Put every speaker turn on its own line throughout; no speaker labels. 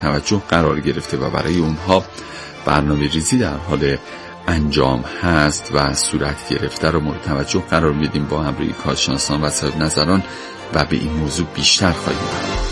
توجه قرار گرفته و برای اونها برنامه ریزی در حال انجام هست و صورت گرفته رو مورد توجه قرار میدیم. با همراهی کارشناسان و صاحب نظران و به این موضوع بیشتر خواهیم پرداخت.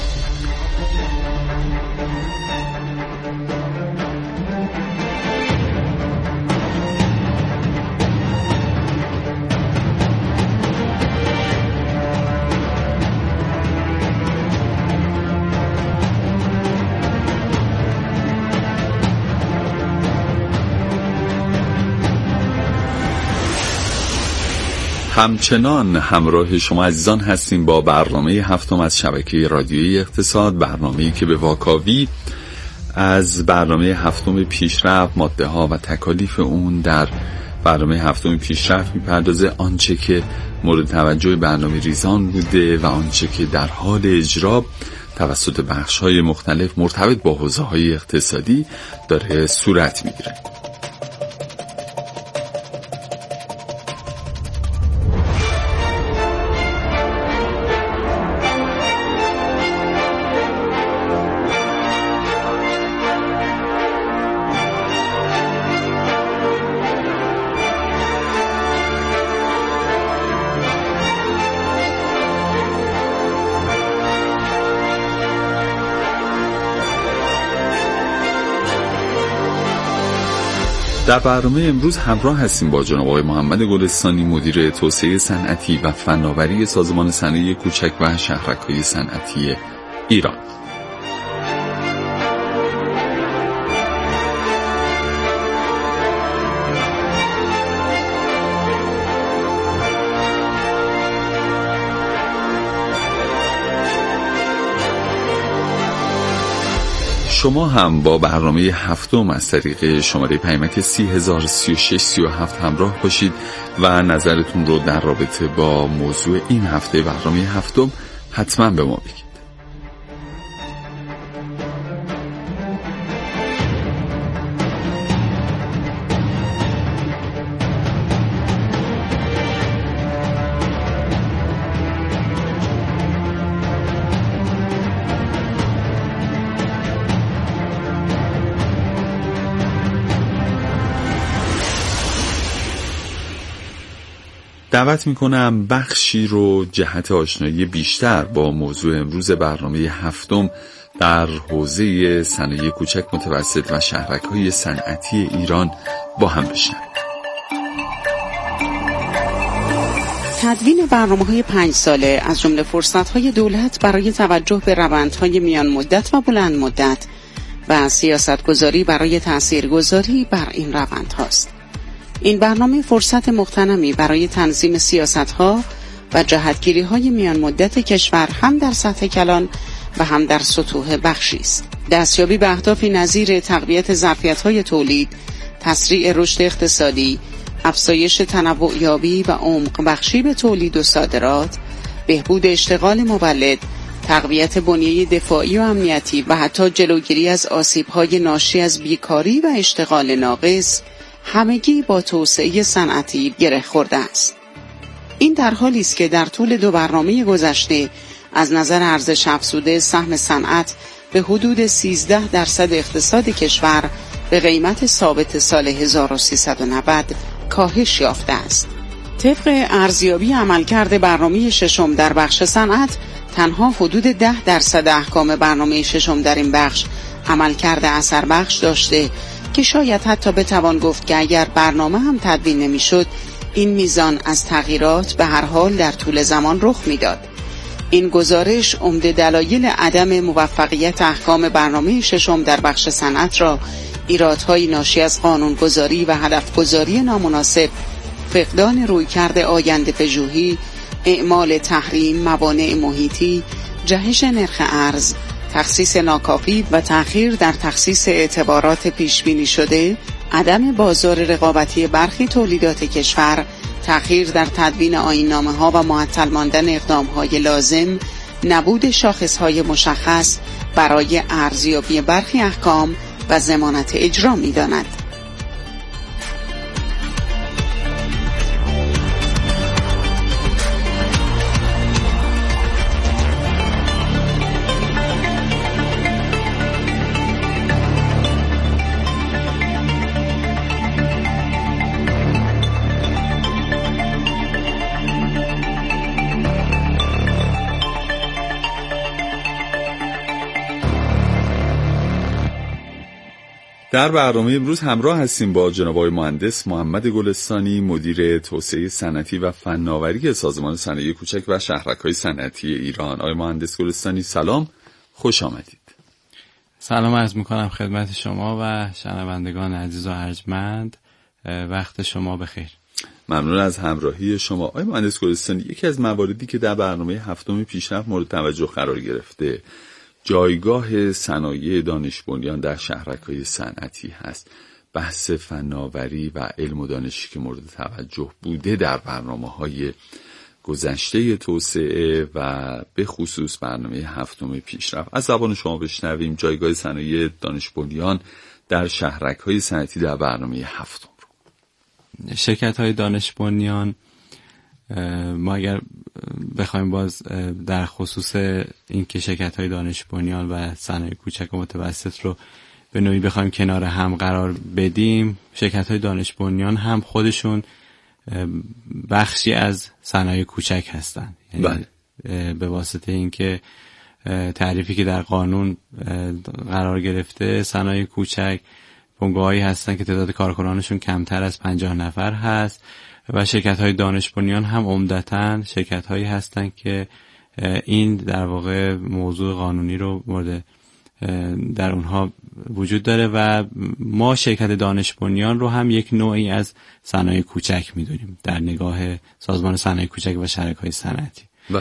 همچنان همراه شما عزیزان هستیم با برنامه هفتم از شبکه رادیویی اقتصاد، برنامه‌ای که به واکاوی از برنامه هفتم پیشرفت، ماده ها و تکالیف اون در برنامه هفتم پیشرفت میپردازه. آنچه که مورد توجه برنامه ریزان بوده و آنچه که در حال اجرا توسط بخش‌های مختلف مرتبط با حوزه‌های اقتصادی داره صورت میگیره. در برنامه امروز همراه هستیم با جناب آقای محمد گلستانی، مدیر توسعه صنعتی و فناوری سازمان صنایع کوچک و شهرک‌های صنعتی ایران. شما هم با برنامه هفتم از طریق شماره پیمک 303637 همراه باشید و نظرتون رو در رابطه با موضوع این هفته برنامه هفتم حتما به ما بگید. دعوت میکنم بخشی رو جهت آشنایی بیشتر با موضوع امروز برنامه هفتم در حوزه صنایع کوچک، متوسط و شهرک‌های صنعتی ایران با هم بشنویم.
تدوین برنامه‌های 5 ساله از جمله فرصت‌های دولت برای توجه به روندهای میان مدت و بلند مدت و سیاست‌گذاری برای تاثیرگذاری بر این روندهاست. این برنامه فرصت مغتنمی برای تنظیم سیاست‌ها و جهتگیری‌های میان مدت کشور هم در سطح کلان و هم در سطوح بخشی است. دستیابی به اهدافی نظیر تقویت ظرفیت‌های تولید، تسریع رشد اقتصادی، افزایش تنوع یابی و عمق بخشی به تولید و صادرات، بهبود اشتغال مولد، تقویت بنیه دفاعی و امنیتی و حتی جلوگیری از آسیب‌های ناشی از بیکاری و اشتغال ناقص همگی با توسعه صنعتی گره خورده است. این در حالی است که در طول 2 برنامه گذشته از نظر ارزش افزوده سهم صنعت به حدود 13% اقتصاد کشور به قیمت ثابت سال 1390 کاهش یافته است. طبق ارزیابی عملکرد برنامه ششم در بخش صنعت، تنها حدود 10% احکام برنامه ششم در این بخش عملکرد اثر بخش داشته که شاید حتی بتوان گفت که اگر برنامه هم تدوین نمی‌شد، این میزان از تغییرات به هر حال در طول زمان رخ می‌داد. این گزارش عمده دلایل عدم موفقیت احکام برنامه ششم در بخش صنعت را ایرادهای ناشی از قانونگذاری و هدفگذاری نامناسب، فقدان رویکرد آینده پژوهی، اعمال تحریم، موانع محیطی، جهش نرخ ارز، تخصیص ناکافی و تأخیر در تخصیص اعتبارات پیشبینی شده، عدم بازار رقابتی برخی تولیدات کشور، تأخیر در تدوین آیین‌نامه‌ها و معطل ماندن اقدام‌های لازم، نبود شاخص‌های مشخص برای ارزیابی برخی احکام و ضمانت اجرا می‌داند.
در برنامه امروز همراه هستیم با جناب آقای مهندس محمد گلستانی، مدیر توسعه صنعتی و فناوری سازمان صنایع کوچک و شهرک‌های صنعتی ایران. آقای مهندس گلستانی سلام، خوش آمدید.
سلام عرض میکنم خدمت شما و شنوندگان عزیز و ارجمند، وقت شما بخیر.
ممنون از همراهی شما. آقای مهندس گلستانی، یکی از مواردی که در برنامه هفتم پیشرفت مورد توجه قرار گرفته جایگاه صنایع دانش بنیان در شهرک‌های صنعتی هست. بحث فناوری و علم و دانشی که مورد توجه بوده در برنامه‌های گذشته توسعه و به خصوص برنامه هفتم پیشرفت. از زبان شما بشنویم جایگاه صنایع دانش بنیان در شهرک‌های صنعتی در برنامه هفتم رو.
شرکت‌های دانش بنیان، ما اگر بخوایم باز در خصوص این که شرکت‌های دانش بنیان و صنایع کوچک و متوسط رو به نوعی بخوایم کنار هم قرار بدیم، شرکت‌های دانش بنیان هم خودشون بخشی از صنایع کوچک هستن. یعنی به واسطه اینکه تعریفی که در قانون قرار گرفته، صنایع کوچک بنگاهایی هستن که تعداد کارکنانشون کمتر از 50 نفر هست و شرکت‌های دانش بنیان هم عمدتاً شرکت‌هایی هستن که این در واقع موضوع قانونی رو مورد در اونها وجود داره و ما شرکت دانش بنیان رو هم یک نوعی از صنایع کوچک می‌دونیم در نگاه سازمان صنایع کوچک و شرکت‌های صنعتی.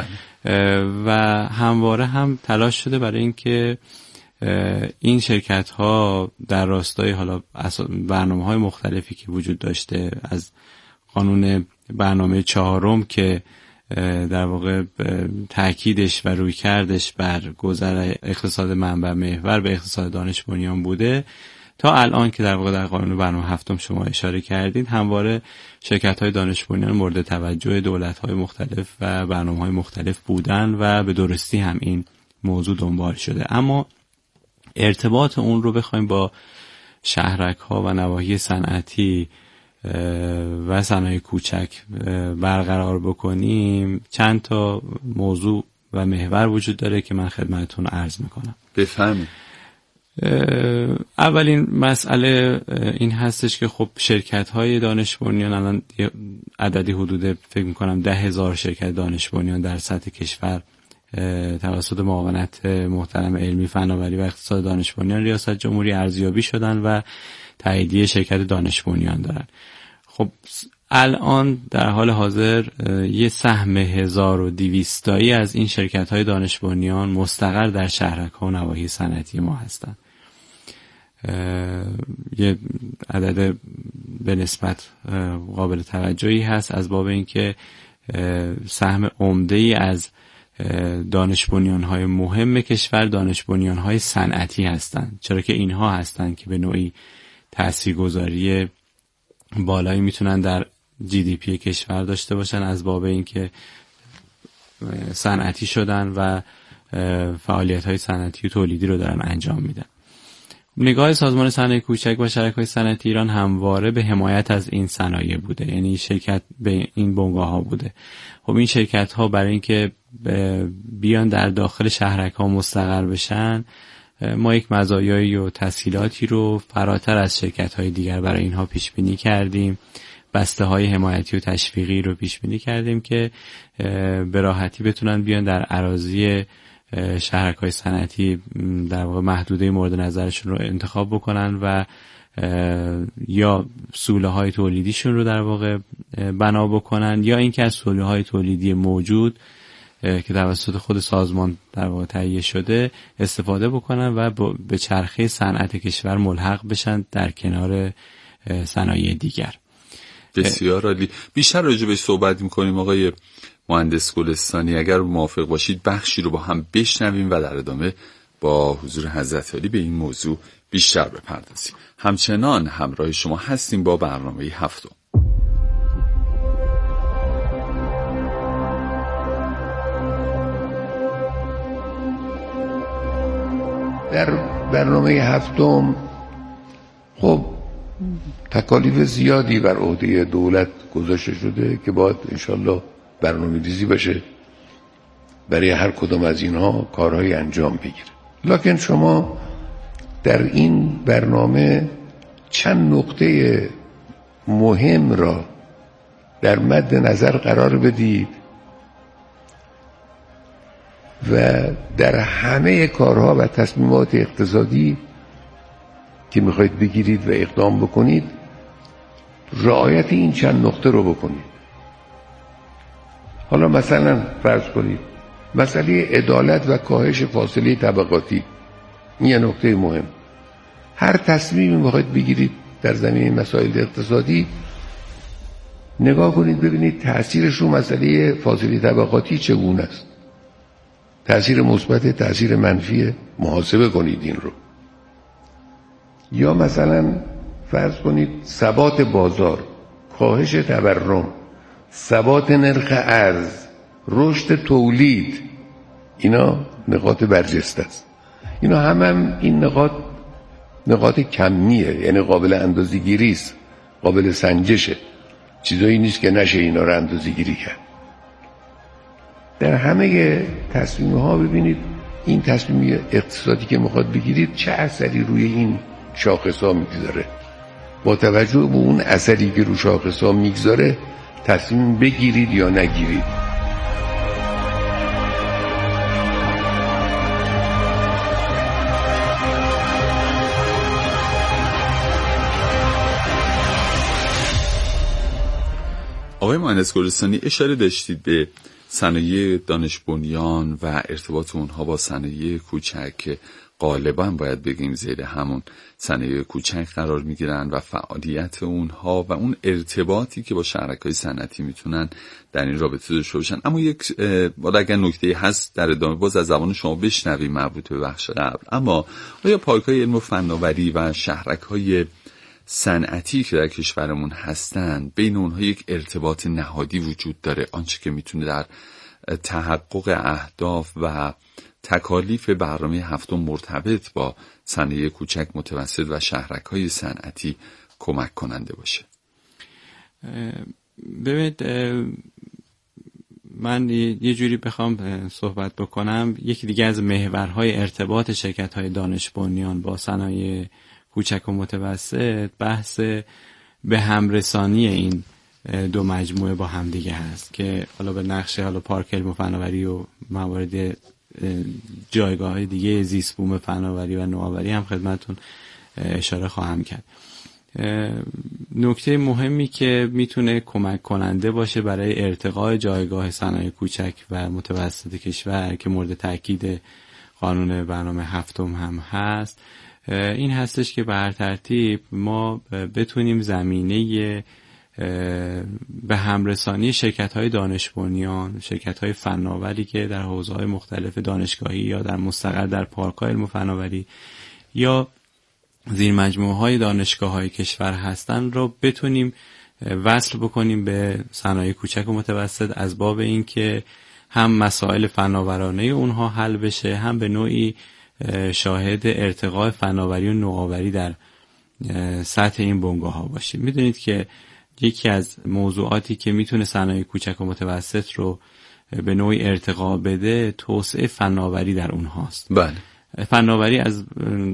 و همواره هم تلاش شده برای اینکه این شرکت‌ها در راستای حالا برنامه‌های مختلفی که وجود داشته، از قانون برنامه 4 که در واقع تأکیدش و رویکردش بر گذر اقتصاد منبع محور به اقتصاد دانش بنیان بوده، تا الان که در واقع در قانون برنامه هفتم شما اشاره کردید، همواره شرکت‌های دانش بنیان مورد توجه دولت‌های مختلف و برنامه‌های مختلف بودن و به درستی هم این موضوع دنبال شده. اما ارتباط اون رو بخوایم با شهرک‌ها و نواحی صنعتی و صنایع کوچک برقرار بکنیم، چند تا موضوع و محور وجود داره که من خدمتتون عرض میکنم.
بفهمید.
اولین مسئله این هستش که خب شرکت‌های دانش بنیان الان عددی حدود فکر میکنم 10,000 شرکت دانش بنیان در سطح کشور توسط معاونت محترم علمی فناوری و اقتصاد دانش بنیان ریاست جمهوری ارزیابی شدن و تاییدیه شرکت دانش بنیان دارن. خب الان در حال حاضر یه سهم 1200 تایی از این شرکت‌های دانش بنیان مستقر در شهرک‌ها و نواحی صنعتی ما هستن. یه عدد به نسبت قابل توجهی هست از باب اینکه سهم عمده‌ای از دانش بنیان‌های مهم کشور دانش بنیان‌های صنعتی هستند، چرا که اینها هستند که به نوعی تاثیرگذاری بالایی میتونن در GDP کشور داشته باشن از باب اینکه صنعتی شدن و فعالیت‌های صنعتی و تولیدی رو دارن انجام میدن. نگاه سازمان صنایع کوچک و شرکت‌های صنعتی ایران همواره به حمایت از این صنایع بوده، یعنی شرکت به این بنگاه‌ها بوده. خب این شرکت‌ها برای اینکه بیان در داخل شهرک‌ها مستقر بشن، ما یک مزایایی و تسهیلاتی رو فراتر از شرکت‌های دیگر برای اینها پیش بینی کردیم. بسته‌های حمایتی و تشویقی رو پیش بینی کردیم که به راحتی بتونن بیان در اراضی شهرک‌های صنعتی در واقع محدوده مورد نظرشون رو انتخاب بکنن و یا سوله‌های تولیدیشون رو در واقع بنا بکنن، یا اینکه از سوله‌های تولیدی موجود که توسط خود سازمان در واقع تهیه شده استفاده بکنن و به چرخه صنعت کشور ملحق بشن در کنار صنایع دیگر.
بسیار عالی. بیشتر راجع بهش صحبت می‌کنیم آقای مهندس گلستانی. اگر موافق باشید بخشی رو با هم بشنویم و در ادامه با حضور حضرت عالی به این موضوع بیشتر بپردازیم. همچنان همراه شما هستیم با برنامه هفتم.
در برنامه هفتم خب تکالیف زیادی بر عهده دولت گذاشته شده که باید انشالله برنامه‌ریزی بشه برای هر کدام از اینها کارهای انجام بگیره. لکن شما در این برنامه چند نقطه مهم را در مد نظر قرار بدید و در همه کارها و تصمیمات اقتصادی که میخواید بگیرید و اقدام بکنید رعایت این چند نقطه رو بکنید. حالا مثلا فرض کنید مسئله عدالت و کاهش فاصله طبقاتی، این یه نکته مهم. هر تصمیمی میخواید بگیرید در زمینه مسائل اقتصادی نگاه کنید ببینید تأثیرش رو مسئله فاصله طبقاتی چگونه است، تأثیر مثبت، تأثیر منفی، محاسبه کنید این رو. یا مثلا فرض کنید ثبات بازار، کاهش تورم، ثبات نرخ ارز، رشد تولید، اینا نقاط برجسته است. اینا هم این نقاط کمیه، یعنی قابل اندازه‌گیری است، قابل سنجشه، چیزایی نیست که نشه اینا رو اندازه‌گیری کرد. در همه تصمیم ها ببینید این تصمیم اقتصادی که میخواد بگیرید چه اثری روی این شاخص ها میگذاره. با توجه به اون اثری که روی شاخص ها میگذاره تصمیم بگیرید یا نگیرید.
آقای مهندس گلستانی اشاره داشتید به صنایع دانش بنیان و ارتباط اونها با صنایع کوچک که غالبا باید بگیم زیر همون صنایع کوچک قرار میگیرن و فعالیت اونها و اون ارتباطی که با شرکای صنعتی میتونن در این رابطه داشته باشن. اما یک اگر نکته هست در ادامه باز از زبان شما بشنویم مربوط به بخش قبل، اما آیا پارک‌های علم و فناوری و شهرک‌های صنعتی که در کشورمون هستن بین اونها یک ارتباط نهادی وجود داره، آنچه که میتونه در تحقق اهداف و تکالیف برنامه هفتم مرتبط با صنایع کوچک، متوسط و شهرک‌های صنعتی کمک کننده باشه؟
ببینید من یه جوری بخوام صحبت بکنم، یکی دیگه از محورهای ارتباط شرکت‌های دانش بنیان با صنایع کوچک و متوسط بحث به همرسانی این دو مجموعه با هم دیگه هست که حالا به نقشه پارک علم و فناوری و موارد جایگاه دیگه زیست بوم فناوری و نوآوری هم خدمتتون اشاره خواهم کرد. نکته مهمی که میتونه کمک کننده باشه برای ارتقاء جایگاه صنایع کوچک و متوسط کشور که مورد تاکید قانون برنامه هفتم هم هست این هستش که به هر ترتیب ما بتونیم زمینه به همرسانی شرکت‌های دانش بنیان، شرکت‌های فناوری که در حوزه‌های مختلف دانشگاهی یا در مستقر در پارک‌های علم و فناوری یا زیر مجموعه‌های دانشگاه‌های کشور هستن رو بتونیم وصل بکنیم به صنایع کوچک و متوسط، از باب این که هم مسائل فناورانه اونها حل بشه، هم به نوعی شاهد ارتقاء فناوری و نوآوری در سطح این بنگاه ها باشیم. میدونید که یکی از موضوعاتی که میتونه صنایع کوچک و متوسط رو به نوعی ارتقا بده توسعه فناوری در اونهاست.
بله.
فناوری از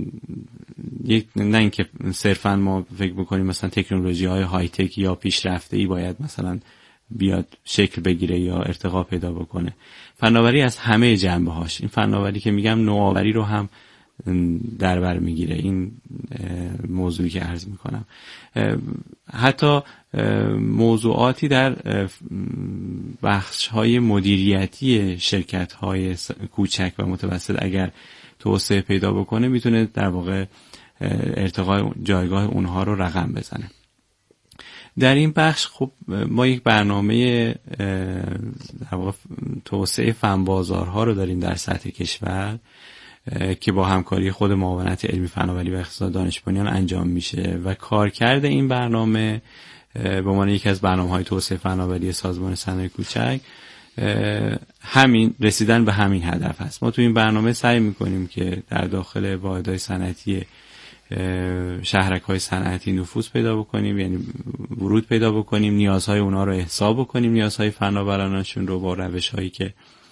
نه اینکه صرفا ما فکر بکنیم مثلا تکنولوژی های های تک یا پیشرفته ای باید مثلا بیاد شکل بگیره یا ارتقا پیدا بکنه. فناوری از همه جنبه هاش، این فناوری که میگم نوآوری رو هم در بر میگیره، این موضوعی که عرض میکنم. حتی موضوعاتی در بخش های مدیریتی شرکت های کوچک و متوسط اگر توسعه پیدا بکنه میتونه در واقع ارتقاء جایگاه اونها رو رقم بزنه. در این بخش خب ما یک برنامه در واقع توسعه فن بازارها رو داریم در سطح کشور که با همکاری خود معاونت علمی فناوری و اقتصاد دانش بنیان انجام میشه و کارکرد این برنامه به عنوان یکی از برنامه‌های توسعه فناوری سازمان صنایع کوچک همین رسیدن به همین هدف هست. ما تو این برنامه سعی میکنیم که در داخل واحدهای صنعتی شهرک‌های صنعتی نفوذ پیدا بکنیم، یعنی ورود پیدا بکنیم، نیازهای اونا رو احساب بکنیم، نیازهای فناورانشون رو با روش‌هایی که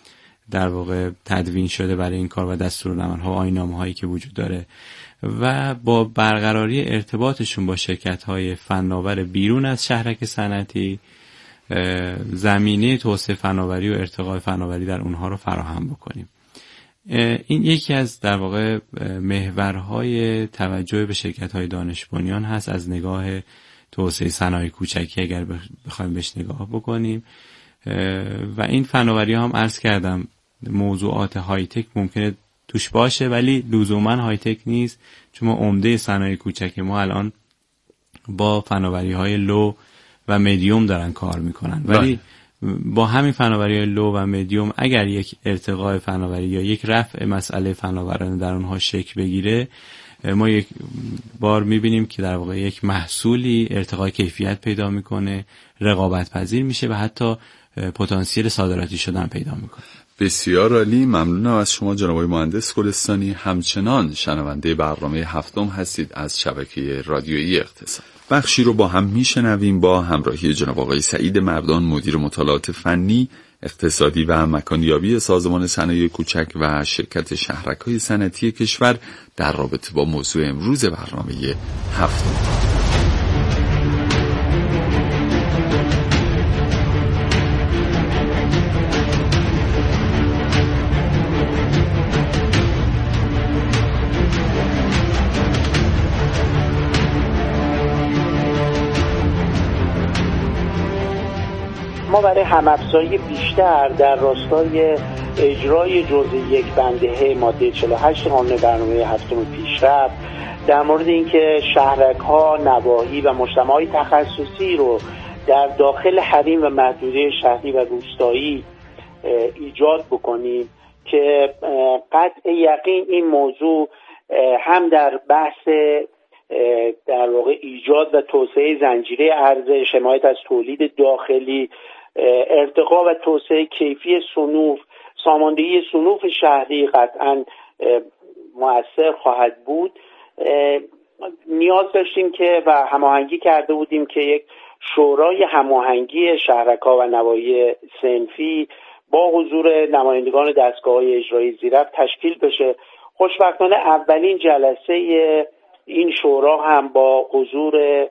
در واقع تدوین شده برای این کار و دستورالعمل‌ها و آیین‌نامه‌هایی که وجود داره و با برقراری ارتباطشون با شرکت‌های فناور بیرون از شهرک صنعتی زمینه توسعه فناوری و ارتقاء فناوری در اونها رو فراهم بکنیم. این یکی از در واقع محورهای توجه به شرکت‌های دانش بنیان هست از نگاه توسعه صنایع کوچکی اگر بخوایم بهش نگاه بکنیم. و این فناوری هم عرض کردم موضوعات های تک ممکنه توش باشه ولی لزوما های تک نیست، چون ما عمده صنایع کوچک ما الان با فناوری های لو و مدیوم دارن کار میکنن، ولی با همین فناوری های لو و مدیوم اگر یک ارتقاء فناوری یا یک رفع مسئله فناورانه در اونها شکل بگیره، ما یک بار میبینیم که در واقع یک محصولی ارتقاء کیفیت پیدا میکنه، رقابت پذیر میشه و حتی پتانسیل صادراتی شدن پیدا میکنه.
بسیار عالی، ممنونم از شما جناب آقای مهندس گلستانی. همچنان شنونده برنامه هفتم هستید از شبکه رادیویی اقتصاد. بخشی رو با هم میشنویم با همراهی جناب آقای سعید مردان، مدیر مطالعات فنی، اقتصادی و مکانیابی سازمان صنایع کوچک و شرکت شهرک‌های صنعتی کشور در رابطه با موضوع امروز برنامه هفتم.
ما برای هم‌افزایی بیشتر در راستای اجرای جزء یک بنده ماده 48 قانون برنامه هفتم پیشرفت در مورد اینکه شهرک‌ها، نواحی و مجتمع‌های تخصصی رو در داخل حریم و محدوده شهری و روستایی ایجاد بکنیم که قطع یقین این موضوع هم در بحث در واقع ایجاد و توسعه زنجیره ارزش، حمایت از تولید داخلی، ارتقا و توسعه کیفی صنوف، ساماندهی صنوف شهری قطعاً مؤثر خواهد بود. نیاز داشتیم که و هماهنگی کرده بودیم که یک شورای هماهنگی شهرک‌ها و نواحی صنفی با حضور نمایندگان دستگاه‌های اجرایی زیرفت تشکیل بشه. خوشبختانه اولین جلسه این شورا هم با حضور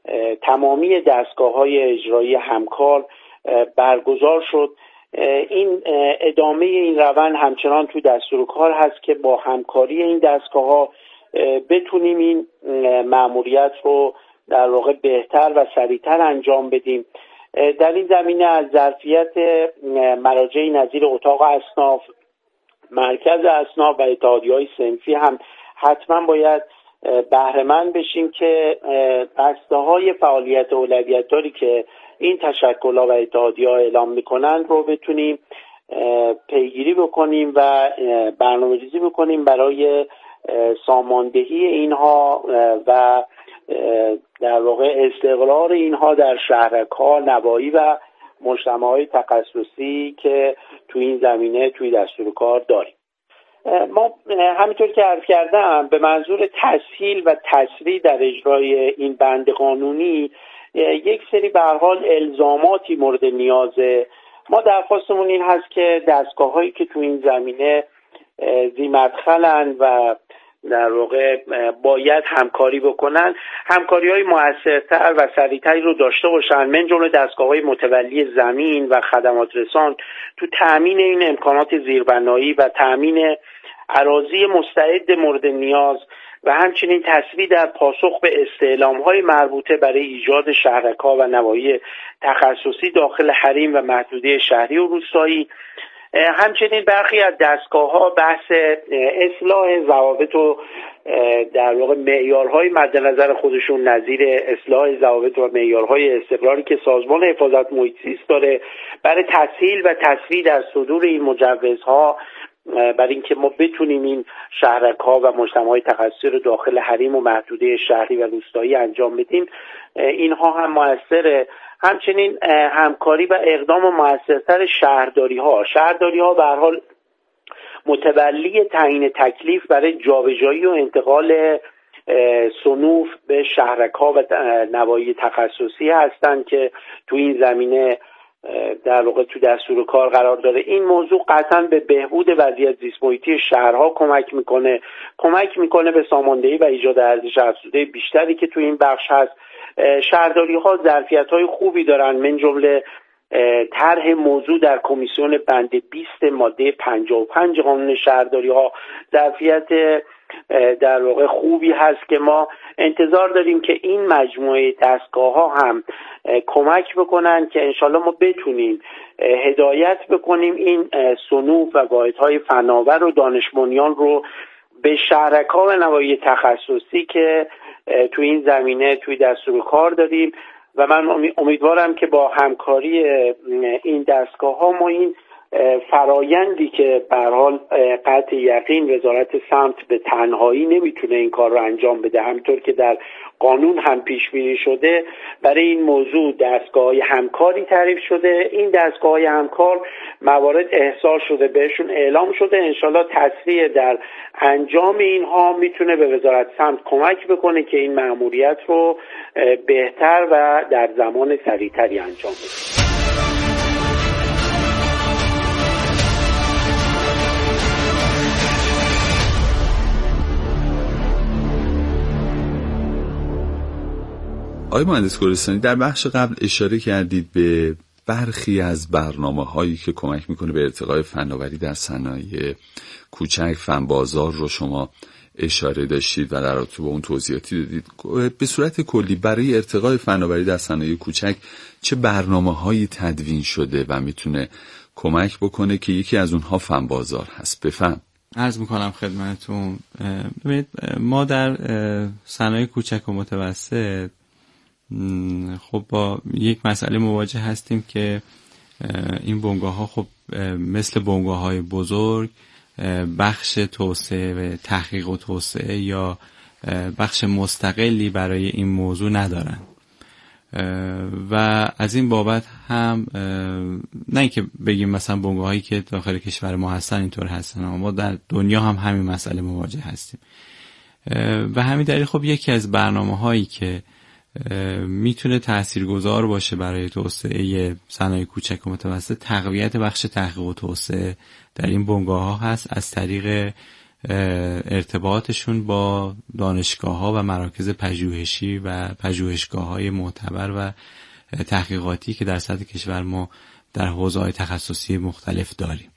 تمامی دستگاه‌های اجرایی همکار برگزار شد. این ادامه این روند همچنان توی دستور کار هست که با همکاری این دستگاه‌ها بتونیم این مأموریت رو در واقع بهتر و سریعتر انجام بدیم. در این زمینه از ظرفیت مراجعی نظیر اتاق اصناف، مرکز اصناف و اتحادیه‌های صنفی هم حتما باید بهره‌مند بشیم که بسته‌های فعالیت اولویت‌داری که این تشکل‌ها و اتحادیه‌ها اعلام می‌کنند رو بتونیم پیگیری بکنیم و برنامه‌ریزی بکنیم برای ساماندهی اینها و در واقع استقرار اینها در شهرک‌ها، نواحی و مجتمع‌های تخصصی که تو این زمینه توی دستور کار داریم. ما همینطور که عرض کردم به منظور تسهیل و تسریع در اجرای این بند قانونی یک سری به هر حال الزاماتی مورد نیازه. ما درخواستمون این هست که دستگاه‌هایی که تو این زمینه ذی‌مدخلن و در واقع باید همکاری بکنن، همکاری‌های موثرتر و سریعتری رو داشته باشن، من جمله دستگاه‌های متولی زمین و خدمات رسان تو تأمین این امکانات زیربنایی و تأمین اراضی مستعد مورد نیاز و همچنین تسریع در پاسخ به استعلام‌های مربوطه برای ایجاد شهرک‌ها و نواحی تخصصی داخل حریم و محدوده شهری و روستایی. همچنین برخی از دستگاه‌ها بحث اصلاح ضوابط و در واقع معیارهای مد نظر خودشون نظیر اصلاح ضوابط و معیارهای استقراری که سازمان حفاظت محیط زیست داره برای تسهیل و تسریع در صدور این مجوزها، برای اینکه ما بتونیم این شهرک‌ها و مجتمع‌های تخصصی رو داخل حریم و محدوده شهری و روستایی انجام بدیم، اینها هم موثره. همچنین همکاری و اقدام موثرتر شهرداری‌ها به هر حال متولی تعیین تکلیف برای جابجایی و انتقال صنوف به شهرک‌ها و نواحی تخصصی هستند که تو این زمینه در واقع تو دستور کار قرار داره. این موضوع قطعا به بهبود وضعیت زیست محیطی شهرها کمک میکنه به ساماندهی و ایجاد ارزش افزوده بیشتری که تو این بخش هست. شهرداری ها ظرفیت های خوبی دارن، من جمله طرح موضوع در کمیسیون بند 20 ماده 55 قانون شهرداری ها ظرفیت در واقع خوبی هست که ما انتظار داریم که این مجموعه دستگاه ها هم کمک بکنن که انشالله ما بتونیم هدایت بکنیم این صنوف و واحدهای فناور و دانش بنیان رو به شرکا و نواحی تخصصی که تو این زمینه توی دستور کار داریم و من امیدوارم که با همکاری این دستگاه ها ما این فرایندی که به هر حال قطع یقین وزارت سمت به تنهایی نمیتونه این کار رو انجام بده، همطور که در قانون هم پیش بینی شده، برای این موضوع دستگاه‌های همکاری تعریف شده. این دستگاه‌های همکار موارد احضار شده، بهشون اعلام شده، انشالله تسریع در انجام اینها میتونه به وزارت سمت کمک بکنه که این مأموریت رو بهتر و در زمان سریعتری انجام بده.
آقای مهندس گلستانی، در بخش قبل اشاره کردید به برخی از برنامه‌هایی که کمک میکنه به ارتقای فناوری در صنایع کوچک، فنبازار رو شما اشاره داشتید و در رابطه با اون توضیحاتی دادید. به صورت کلی برای ارتقای فناوری در صنایع کوچک چه برنامه‌هایی تدوین شده و میتونه کمک بکنه که یکی از اونها فنبازار هست؟ بفهم.
عرض میکنم خدمتتون. ببینید ما در صنایع کوچک و متوسط خب با یک مسئله مواجه هستیم که این بنگاه ها خب مثل بنگاه های بزرگ بخش توسعه و تحقیق و توسعه یا بخش مستقلی برای این موضوع ندارن و از این بابت هم نه اینکه بگیم مثلا بنگاه هایی که داخل کشور ما هستن اینطور هستن، اما ما در دنیا هم همین مسئله مواجه هستیم و همین دلیل خب یکی از برنامه هایی که میتونه تاثیرگذار باشه برای توسعه صنایع کوچک و متوسط تقویت بخش تحقیق و توسعه در این بنگاه ها هست از طریق ارتباطشون با دانشگاه ها و مراکز پژوهشی و پژوهشگاه های معتبر و تحقیقاتی که در سطح کشور ما در حوزه‌های تخصصی مختلف داریم.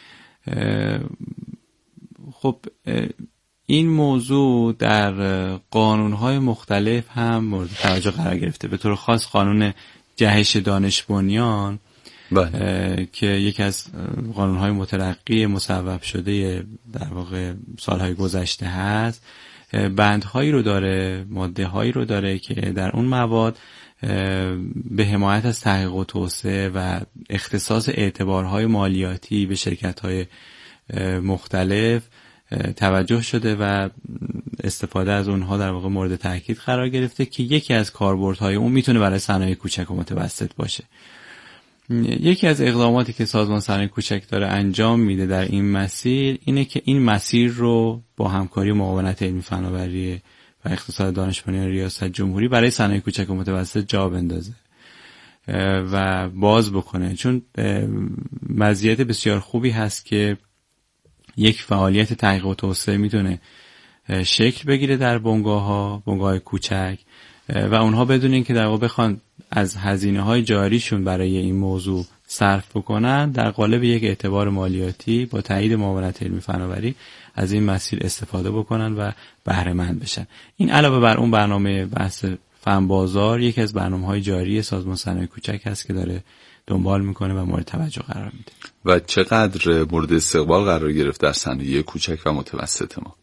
خب این موضوع در قانون‌های مختلف هم مورد توجه قرار گرفته، به طور خاص قانون جهش دانش بنیان که یکی از قانون‌های مترقی مصوب شده در واقع سالهای گذشته هست، بندهایی رو داره، ماده‌هایی رو داره که در اون مواد به حمایت از تحقیق و توسعه و اختصاص اعتبارهای مالیاتی به شرکت‌های مختلف توجه شده و استفاده از اونها در واقع مورد تاکید قرار گرفته که یکی از کاربردهای اون میتونه برای صنایع کوچک و متوسط باشه. یکی از اقداماتی که سازمان صنایع کوچک داره انجام میده در این مسیر اینه که این مسیر رو با همکاری معاونت علمی فناوری و اقتصاد دانش بنیان ریاست جمهوری برای صنایع کوچک و متوسط جا بندازه و باز بکنه، چون مزیت بسیار خوبی هست که یک فعالیت تحقیق و توسعه میتونه شکل بگیره در بنگاه کوچک و اونها بدون اینکه در واقع بخوان از هزینه‌های جاریشون برای این موضوع صرف بکنن، در قالب یک اعتبار مالیاتی با تایید معاونت علمی فناوری از این مسیر استفاده بکنن و بهره مند بشن. این علاوه بر اون برنامه بحث فنبازار یکی از برنامه‌های جاری سازمان صنایع کوچک هست که داره دنبال میکنه و مورد توجه قرار میده.
و چقدر مورد استقبال قرار گرفت در صنایع کوچک و متوسط ما؟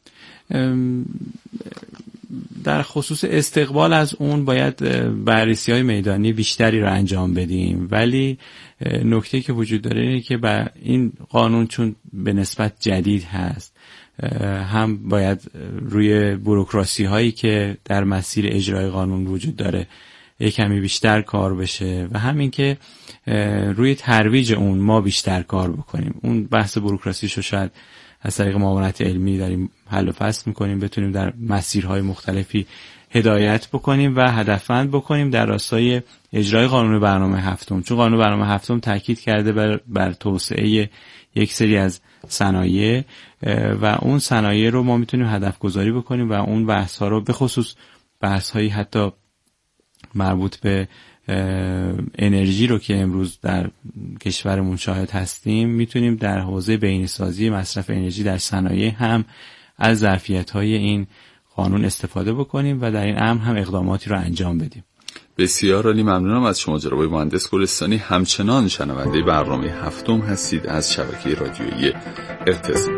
در خصوص استقبال از اون باید بررسی‌های میدانی بیشتری رو انجام بدیم، ولی نکته که وجود داره اینه که این قانون چون به نسبت جدید هست هم باید روی بوروکراسی هایی که در مسیر اجرای قانون وجود داره یک کمی بیشتر کار بشه و همین که روی ترویج اون ما بیشتر کار بکنیم. اون بحث بوروکراسیشو شاید از طریق معاونت علمی در این
حل و فصل میکنیم، بتونیم در مسیرهای مختلفی هدایت بکنیم و هدفمند بکنیم در راستای اجرای قانون برنامه هفتم. چون قانون برنامه هفتم تاکید کرده بر توسعه یک سری از صنایع و اون صنایع رو ما میتونیم هدف گذاری بکنیم و اون بحث ها رو به خصوص بحث هایی حتی مربوط به انرژی رو که امروز در کشورمون شاهد هستیم میتونیم در حوزه بهینه‌سازی مصرف انرژی در صنایع هم از ظرفیت‌های این قانون استفاده بکنیم و در این امر هم اقداماتی رو انجام بدیم.
بسیار عالی، ممنونم از شما جناب مهندس گلستانی. همچنان شنونده برنامه هفتم هستید از شبکه رادیویی اقتصاد.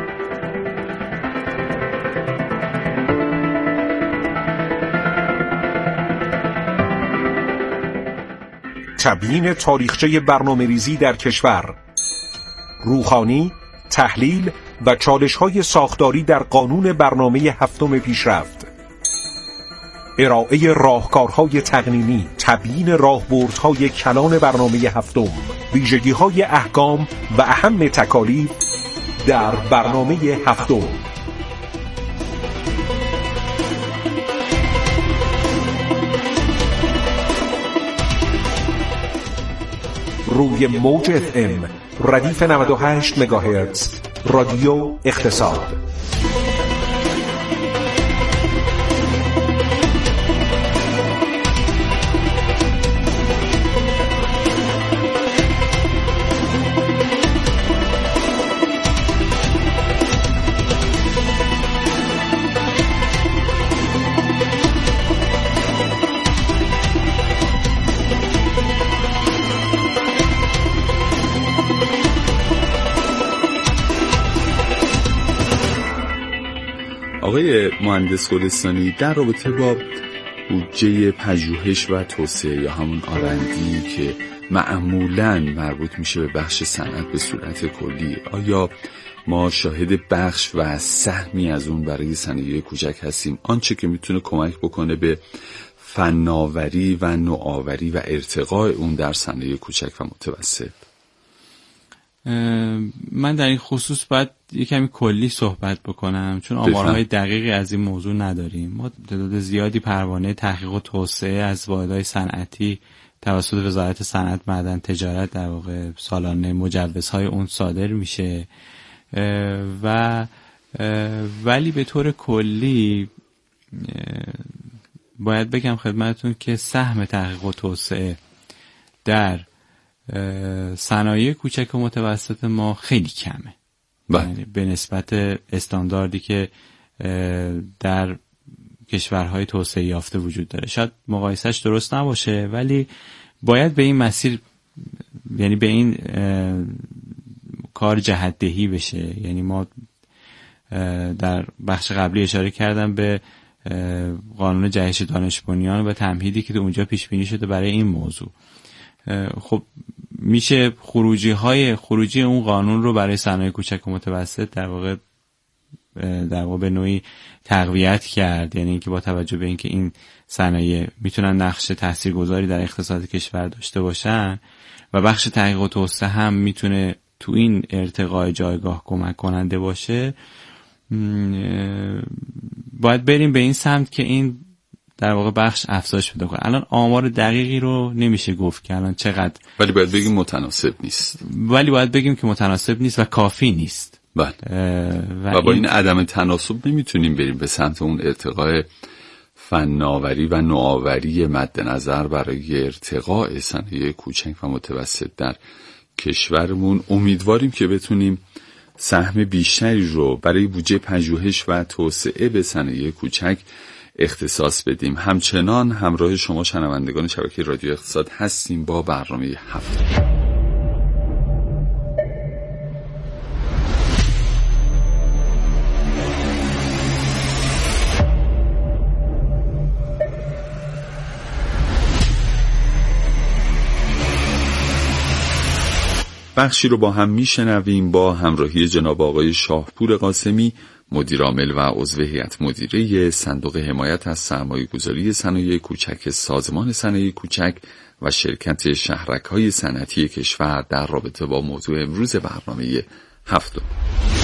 تبیین تاریخچه برنامه‌ریزی در کشور، روخانی، تحلیل و چالش‌های ساختاری در قانون برنامه هفتم پیشرفت، ارائه راهکارهای تقنینی، تبیین راهبردهای کلان برنامه هفتم، ویژگی‌های احکام و اهم تکالیف در برنامه هفتم. روی موج FM ردیف 98 مگاهرتز رادیو اقتصاد.
آقای مهندس گلستانی، در رابطه با بودجه پژوهش و توسعه یا همون آرندی که معمولاً مربوط میشه به بخش صنعت به صورت کلی، آیا ما شاهد بخش و سهمی از اون برای صنایع کوچک هستیم، آنچه که میتونه کمک بکنه به فناوری و نوآوری و ارتقاء اون در صنایع کوچک و متوسط؟
من در این خصوص باید یک کمی کلی صحبت بکنم، چون آمارهای دقیقی از این موضوع نداریم. ما تعداد زیادی پروانه تحقیق و توسعه از واحدهای صنعتی توسط وزارت صنعت، معدن، تجارت در واقع سالانه مجوزهای اون صادر میشه ولی به طور کلی باید بگم خدمتتون که سهم تحقیق و توسعه در صنایع کوچک و متوسط ما خیلی کمه. یعنی به نسبت استانداردی که در کشورهای توسعه یافته وجود داره. شاید مقایسهش درست نباشه ولی باید به این مسیر، یعنی به این کار جهت‌دهی بشه. یعنی ما در بخش قبلی اشاره کردم به قانون جهش دانش بنیان و تمهیدی که اونجا پیش بینی شده برای این موضوع. خب میشه خروجی اون قانون رو برای صنایع کوچک و متوسط در واقع به نوعی تقویت کرد. یعنی اینکه با توجه به اینکه این صنایع میتونن نقش تاثیرگذاری در اقتصاد کشور داشته باشن و بخش تحقیق و توسعه هم میتونه تو این ارتقاء جایگاه کمک کننده باشه، باید بریم به این سمت که این در واقع بخش افزایش پیدا کنه. الان آمار دقیقی رو نمیشه گفت که الان چقدر،
ولی باید بگیم متناسب نیست.
ولی باید بگیم که متناسب نیست و کافی نیست.
بله. و با این عدم تناسب نمیتونیم بریم به سمت اون ارتقاء فناوری و نوآوری مد نظر برای ارتقاء صنایع کوچک و متوسط در کشورمون. امیدواریم که بتونیم سهم بیشتری رو برای بودجه پژوهش و توسعه به صنایع کوچک اختصاص بدیم. همچنان همراه شما شنوندگان شبکه رادیو اقتصاد هستیم با برنامه هفتم. بخشی رو با هم میشنویم با همراهی جناب آقای شاهپور قاسمی، مدیر عامل و عضو هیئت مدیره صندوق حمایت از سرمایه‌گذاری صنایع کوچک سازمان صنایع کوچک و شرکت شهرک‌های صنعتی کشور در رابطه با موضوع امروز برنامه هفتم.